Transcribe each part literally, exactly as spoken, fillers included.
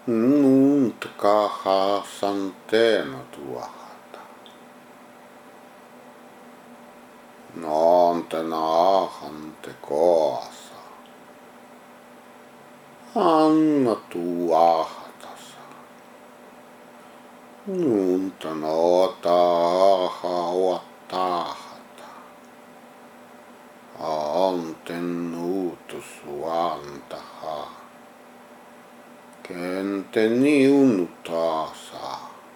Nunta kaha santena tuahata. Nonte nahante koasa. Anna tuahatasa. Nunta notaha watahata. Anten nuutusuantaha. Kenteni unutaasa.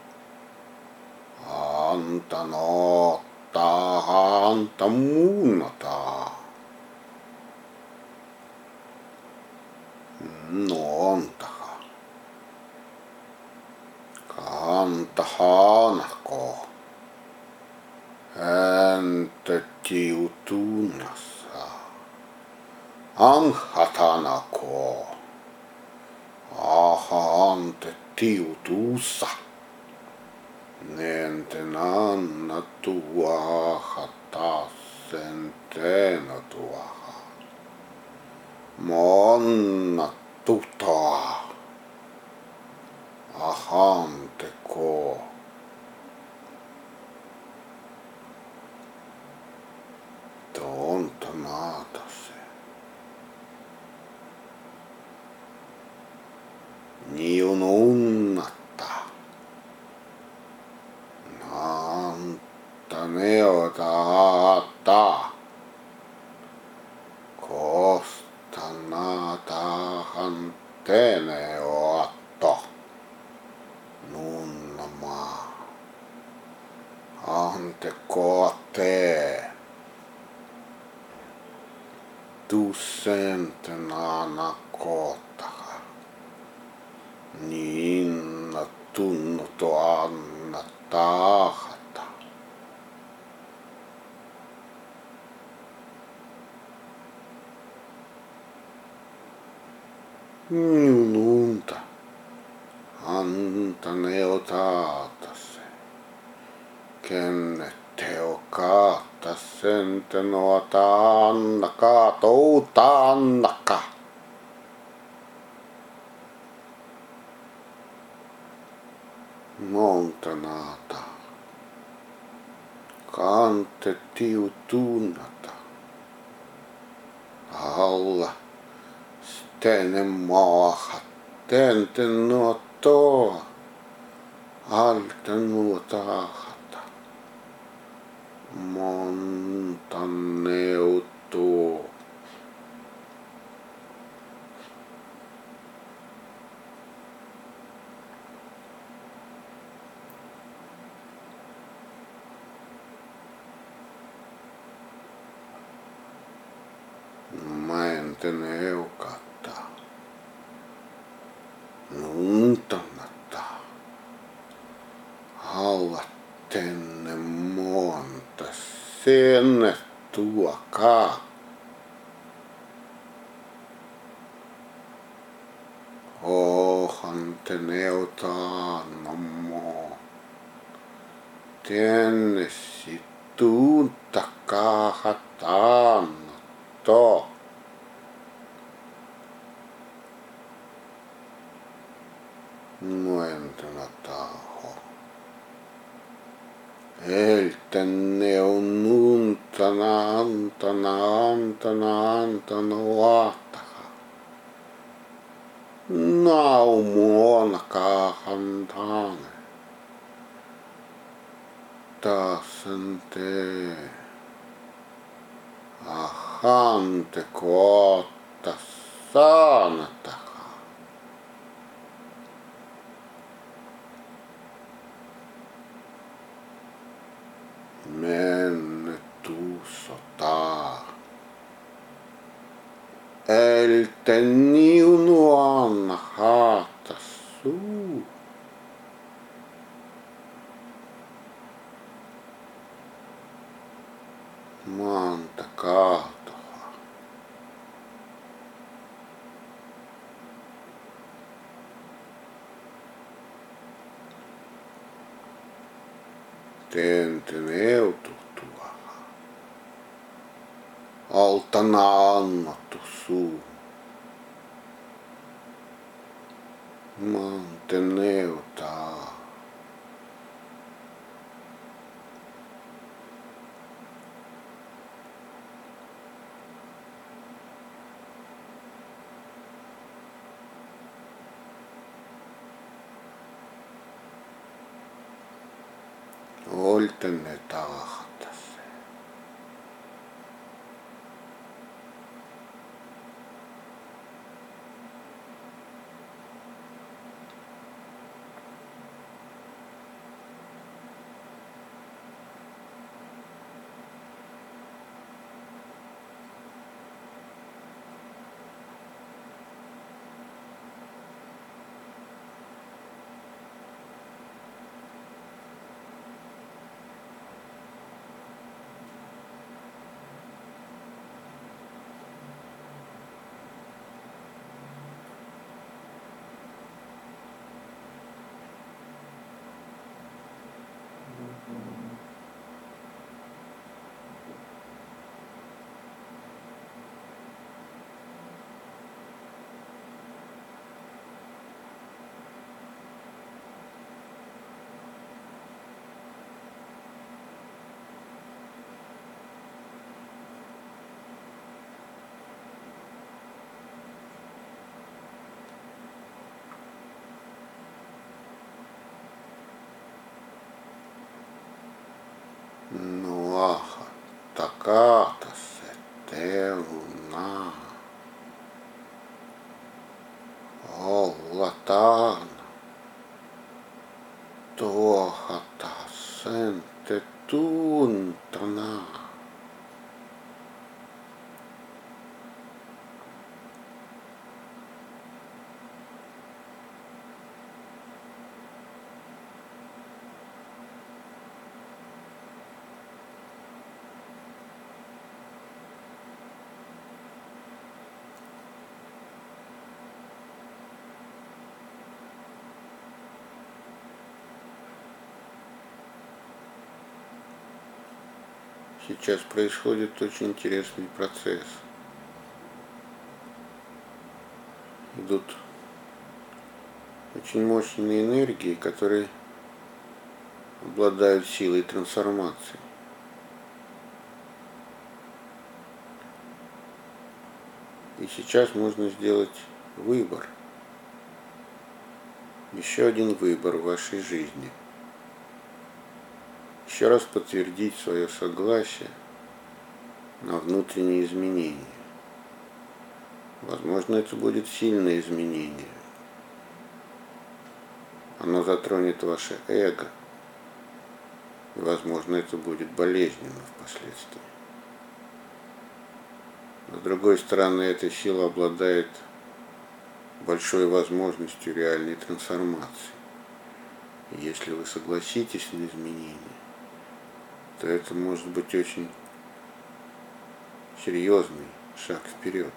Anta nottaha anta muunata. Noontaha. Kantahanako. Ente tiutunassa. Anghatanako. Aha ante tiutuussa. Nente nanna tuaha tassen teena tuaha. Monna tutaa. Ahante ko. Tonta naatase. Niun unnatta. Naanta neotaata. Kosta naatahan teneoatto. Nunnamaa. Ante koate. Tussentena kotaha. Niinna tunnuto anna taahata. Minunta anta neotaatase. Kenne teo kaattasente noata annaka touta annaka. Monta naata. Kante tiutunnata. Alla. Stene maaha. Tente nuotoa. Alta nuotahata. Monta neutua. Mä en tene eukata. Nuntanata. Alla tenne monta. Senne tuakaa. Ohan te neutaanammo. Tenne situuntakaahataanto. Nuentena taho. Eltenne on nuntana antana antana antana vaataha. Naumuona kaahantane. Taasente. Ahante kootta saanataha. Menne tuussotaa. Elte niunuanna haata suu. Maanta kaatoa. Tenten eututua. Altana annattu suu. mantenuta. Oltene tahtas. Nuaha takata se teuna. Olla taana. Tuohata sen te tuntana. Сейчас происходит очень интересный процесс. Идут очень мощные энергии, которые обладают силой трансформации. И сейчас можно сделать выбор. Еще один выбор в вашей жизни. Еще раз подтвердить свое согласие на внутренние изменения. Возможно, это будет сильное изменение. Оно затронет ваше эго. И, возможно, это будет болезненно впоследствии. Но, с другой стороны, эта сила обладает большой возможностью реальной трансформации. И если вы согласитесь на изменения, то это может быть очень серьезный шаг вперед.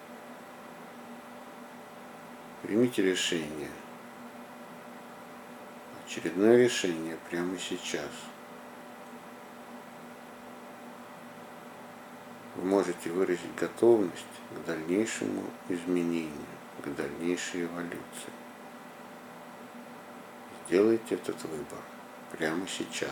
Примите решение. Очередное решение прямо сейчас. Вы можете выразить готовность к дальнейшему изменению, к дальнейшей эволюции. Сделайте этот выбор прямо сейчас.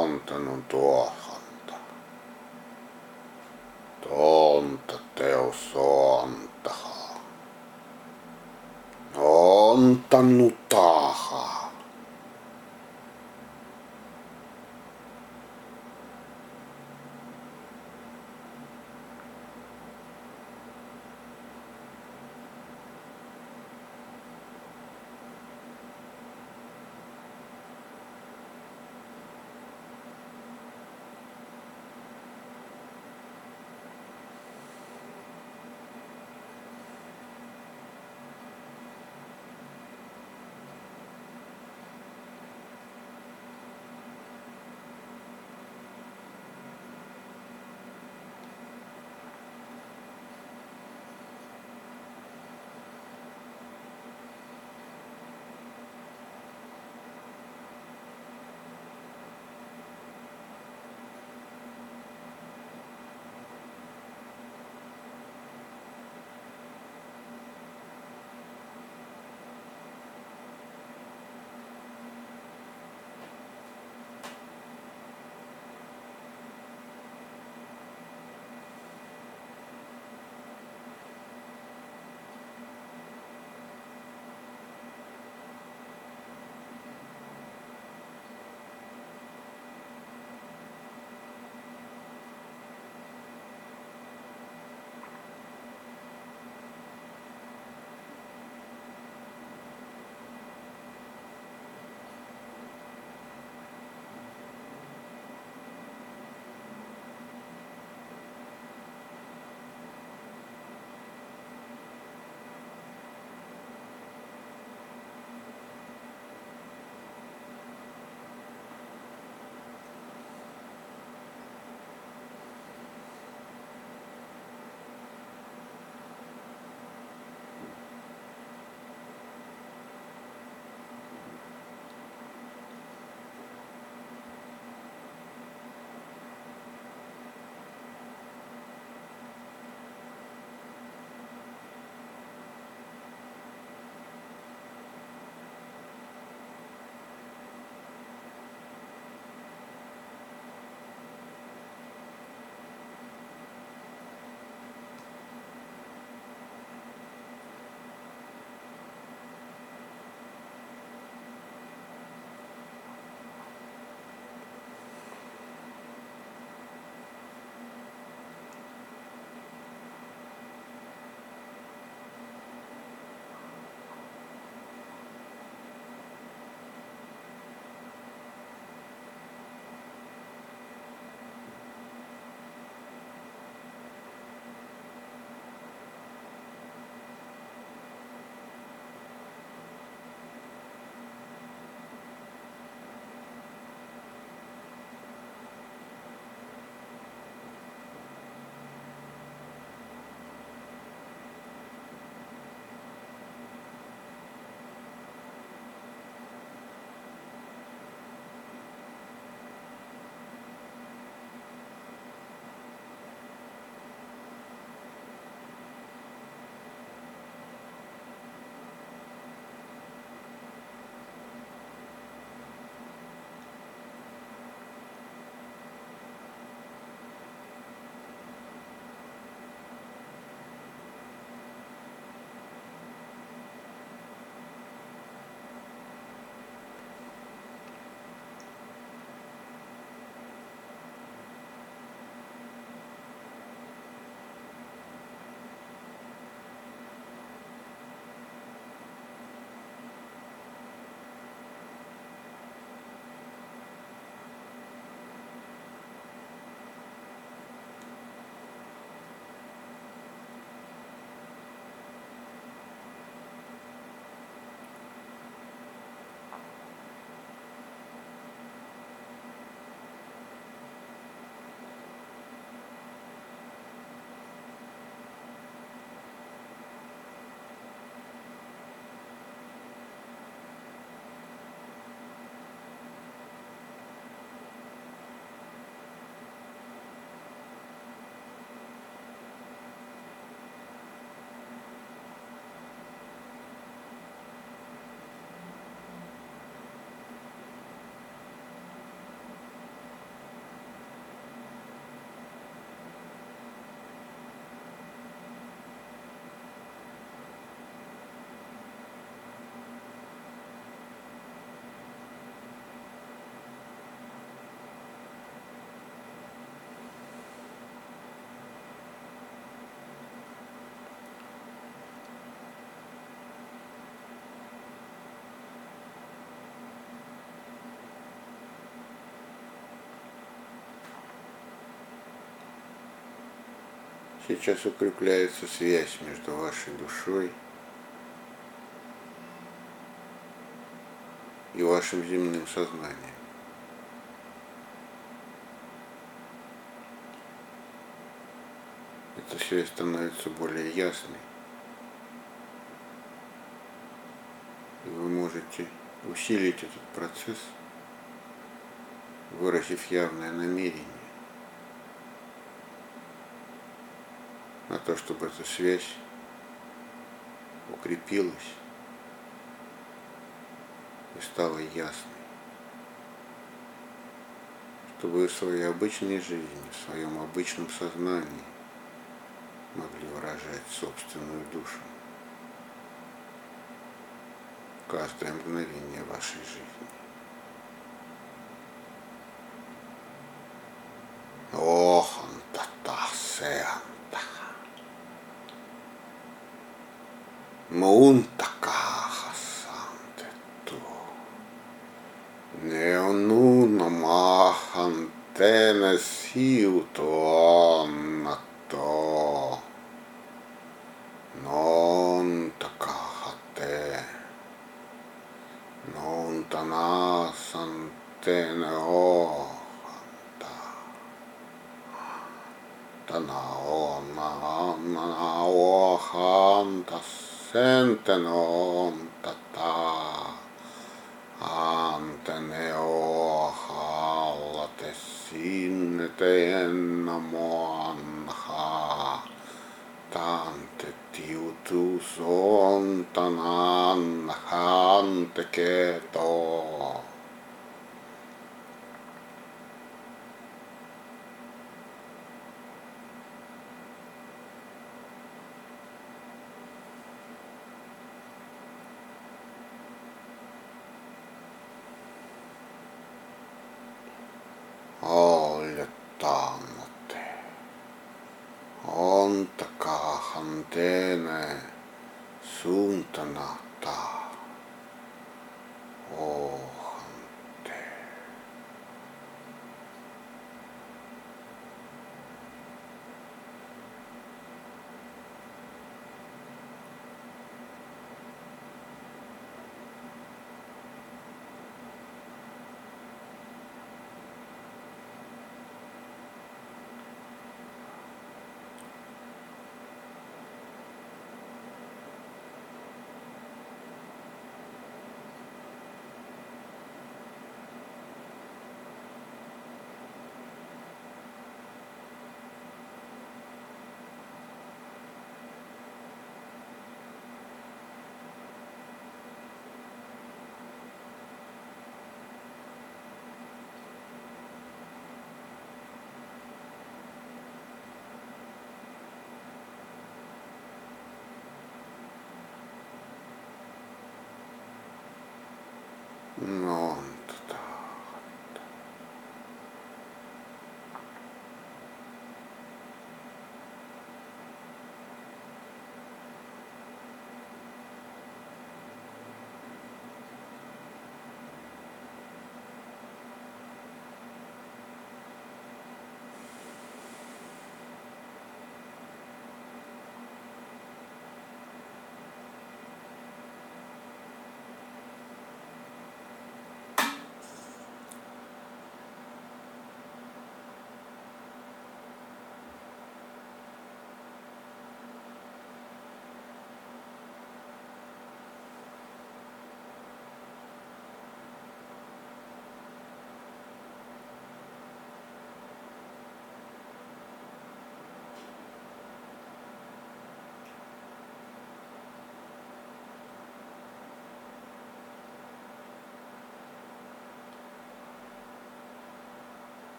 tuotannon tuohonta. Tonta teos ontaha. Ontanutaha. Сейчас укрепляется связь между вашей душой и вашим земным сознанием. Эта связь становится более ясной, и вы можете усилить этот процесс, выразив явное намерение на то, чтобы эта связь укрепилась и стала ясной, чтобы вы в своей обычной жизни, в своем обычном сознании могли выражать собственную душу каждое мгновение вашей жизни. Охантата сеанта мунтака хасантету неонуна махантене сиуто аннато non takahate non tanasante neo hanta tanao nao hanta sente non tata ante neo halate sinete ennamoanha tante tiutu son tanan hante keto. Ollettannotte on takahantene suuntanata ohante. Non tata.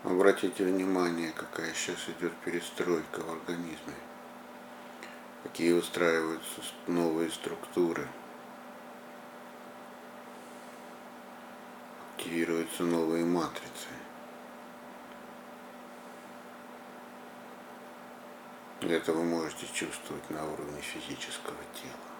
Обратите внимание, какая сейчас идет перестройка в организме, какие устраиваются новые структуры, активируются новые матрицы. Это вы можете чувствовать на уровне физического тела.